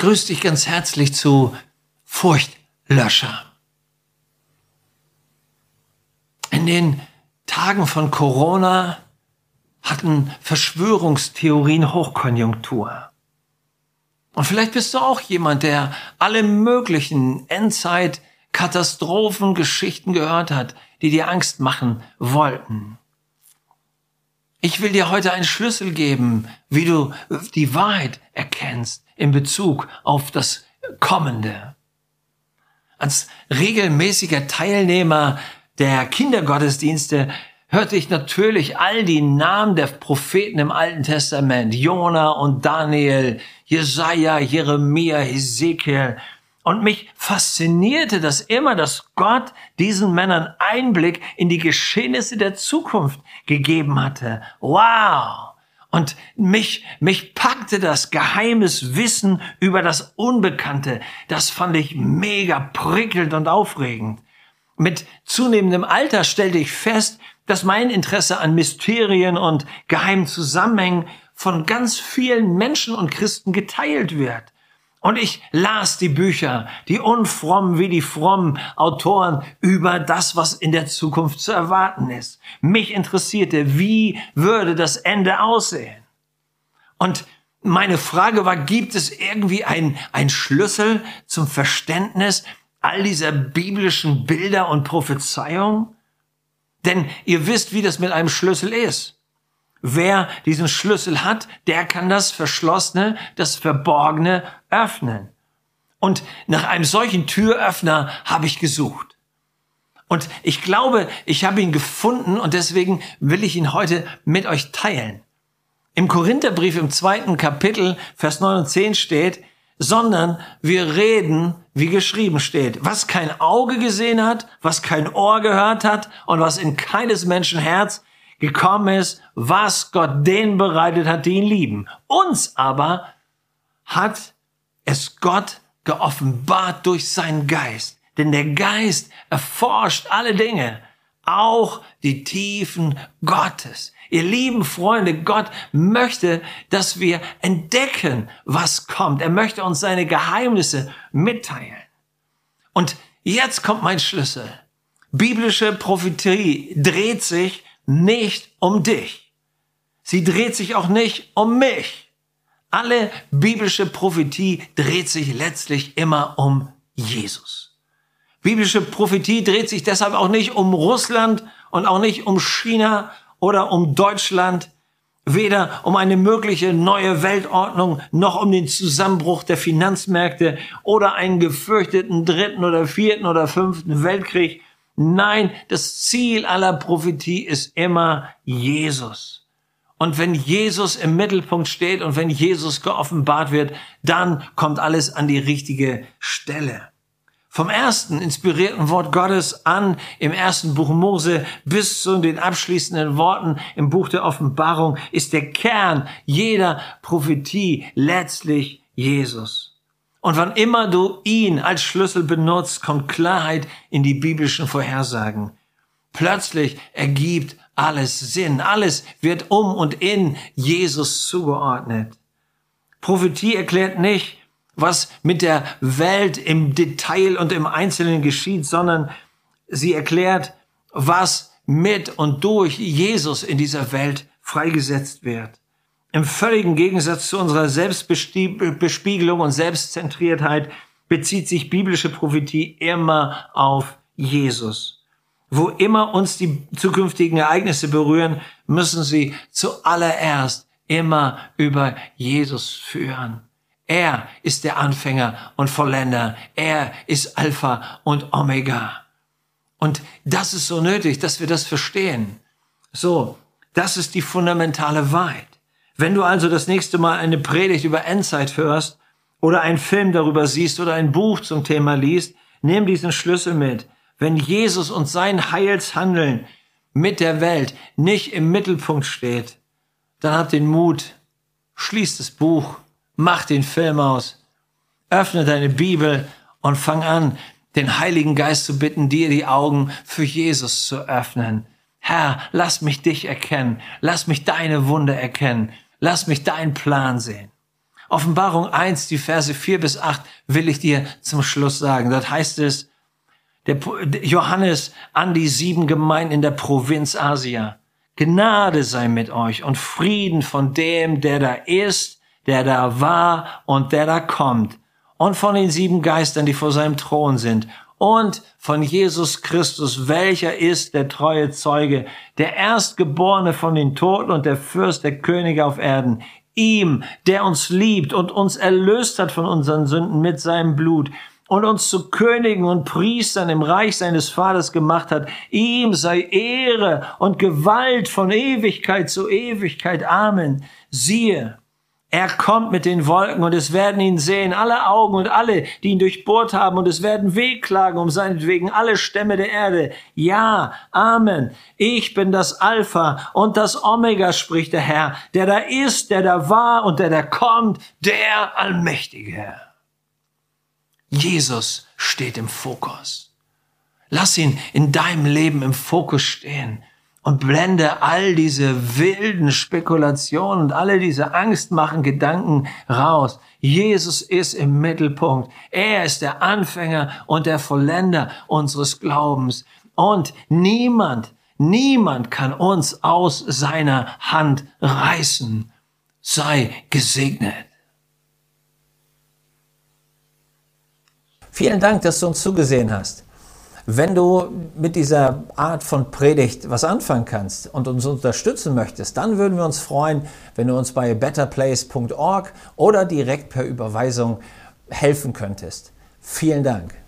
begrüße dich ganz herzlich zu Furchtlöscher. In den Tagen von Corona hatten Verschwörungstheorien Hochkonjunktur. Und vielleicht bist du auch jemand, der alle möglichen Endzeit-Katastrophengeschichten gehört hat, die dir Angst machen wollten. Ich will dir heute einen Schlüssel geben, wie du die Wahrheit erkennst in Bezug auf das Kommende. Als regelmäßiger Teilnehmer der Kindergottesdienste hörte ich natürlich all die Namen der Propheten im Alten Testament, Jona und Daniel, Jesaja, Jeremia, Hesekiel. Und mich faszinierte das immer, dass Gott diesen Männern Einblick in die Geschehnisse der Zukunft gegeben hatte. Wow! Und mich packte das geheimes Wissen über das Unbekannte. Das fand ich mega prickelnd und aufregend. Mit zunehmendem Alter stellte ich fest, dass mein Interesse an Mysterien und geheimen Zusammenhängen von ganz vielen Menschen und Christen geteilt wird. Und ich las die Bücher, die unfrommen wie die frommen Autoren über das, was in der Zukunft zu erwarten ist. Mich interessierte, wie würde das Ende aussehen? Und meine Frage war, gibt es irgendwie ein Schlüssel zum Verständnis all dieser biblischen Bilder und Prophezeiungen? Denn ihr wisst, wie das mit einem Schlüssel ist. Wer diesen Schlüssel hat, der kann das Verschlossene, das Verborgene öffnen. Und nach einem solchen Türöffner habe ich gesucht. Und ich glaube, ich habe ihn gefunden und deswegen will ich ihn heute mit euch teilen. Im Korintherbrief im 2. Kapitel, Vers 9 und 10 steht, sondern wir reden, wie geschrieben steht, was kein Auge gesehen hat, was kein Ohr gehört hat und was in keines Menschen Herz gekommen ist, was Gott denen bereitet hat, die ihn lieben. Uns aber hat es Gott geoffenbart durch seinen Geist. Denn der Geist erforscht alle Dinge, auch die Tiefen Gottes. Ihr lieben Freunde, Gott möchte, dass wir entdecken, was kommt. Er möchte uns seine Geheimnisse mitteilen. Und jetzt kommt mein Schlüssel. Biblische Prophetie dreht sich nicht um dich. Sie dreht sich auch nicht um mich. Alle biblische Prophetie dreht sich letztlich immer um Jesus. Biblische Prophetie dreht sich deshalb auch nicht um Russland und auch nicht um China oder um Deutschland, weder um eine mögliche neue Weltordnung noch um den Zusammenbruch der Finanzmärkte oder einen gefürchteten 3. oder 4. oder 5. Weltkrieg. Nein, das Ziel aller Prophetie ist immer Jesus. Und wenn Jesus im Mittelpunkt steht und wenn Jesus geoffenbart wird, dann kommt alles an die richtige Stelle. Vom ersten inspirierten Wort Gottes an im 1. Buch Mose bis zu den abschließenden Worten im Buch der Offenbarung ist der Kern jeder Prophetie letztlich Jesus. Und wann immer du ihn als Schlüssel benutzt, kommt Klarheit in die biblischen Vorhersagen. Plötzlich ergibt alles Sinn. Alles wird um und in Jesus zugeordnet. Prophetie erklärt nicht, was mit der Welt im Detail und im Einzelnen geschieht, sondern sie erklärt, was mit und durch Jesus in dieser Welt freigesetzt wird. Im völligen Gegensatz zu unserer Selbstbespiegelung und Selbstzentriertheit bezieht sich biblische Prophetie immer auf Jesus. Wo immer uns die zukünftigen Ereignisse berühren, müssen sie zuallererst immer über Jesus führen. Er ist der Anfänger und Vollender. Er ist Alpha und Omega. Und das ist so nötig, dass wir das verstehen. So, das ist die fundamentale Wahrheit. Wenn du also das nächste Mal eine Predigt über Endzeit hörst oder einen Film darüber siehst oder ein Buch zum Thema liest, nimm diesen Schlüssel mit. Wenn Jesus und sein Heilshandeln mit der Welt nicht im Mittelpunkt steht, dann hab den Mut, schließ das Buch, mach den Film aus, öffne deine Bibel und fang an, den Heiligen Geist zu bitten, dir die Augen für Jesus zu öffnen. Herr, lass mich dich erkennen, lass mich deine Wunder erkennen, lass mich deinen Plan sehen. Offenbarung 1, die Verse 4 bis 8 will ich dir zum Schluss sagen. Dort heißt es, der Johannes an die 7 Gemeinden in der Provinz Asia. Gnade sei mit euch und Frieden von dem, der da ist, der da war und der da kommt. Und von den 7 Geistern, die vor seinem Thron sind. Und von Jesus Christus, welcher ist der treue Zeuge, der Erstgeborene von den Toten und der Fürst der Könige auf Erden. Ihm, der uns liebt und uns erlöst hat von unseren Sünden mit seinem Blut und uns zu Königen und Priestern im Reich seines Vaters gemacht hat. Ihm sei Ehre und Gewalt von Ewigkeit zu Ewigkeit. Amen. Siehe, er kommt mit den Wolken und es werden ihn sehen, alle Augen und alle, die ihn durchbohrt haben, und es werden wehklagen um seinetwegen alle Stämme der Erde. Ja, Amen. Ich bin das Alpha und das Omega, spricht der Herr, der da ist, der da war und der da kommt, der allmächtige Herr. Jesus steht im Fokus. Lass ihn in deinem Leben im Fokus stehen. Und blende all diese wilden Spekulationen und alle diese angstmachenden Gedanken raus. Jesus ist im Mittelpunkt. Er ist der Anfänger und der Vollender unseres Glaubens. Und niemand kann uns aus seiner Hand reißen. Sei gesegnet. Vielen Dank, dass du uns zugesehen hast. Wenn du mit dieser Art von Predigt was anfangen kannst und uns unterstützen möchtest, dann würden wir uns freuen, wenn du uns bei betterplace.org oder direkt per Überweisung helfen könntest. Vielen Dank.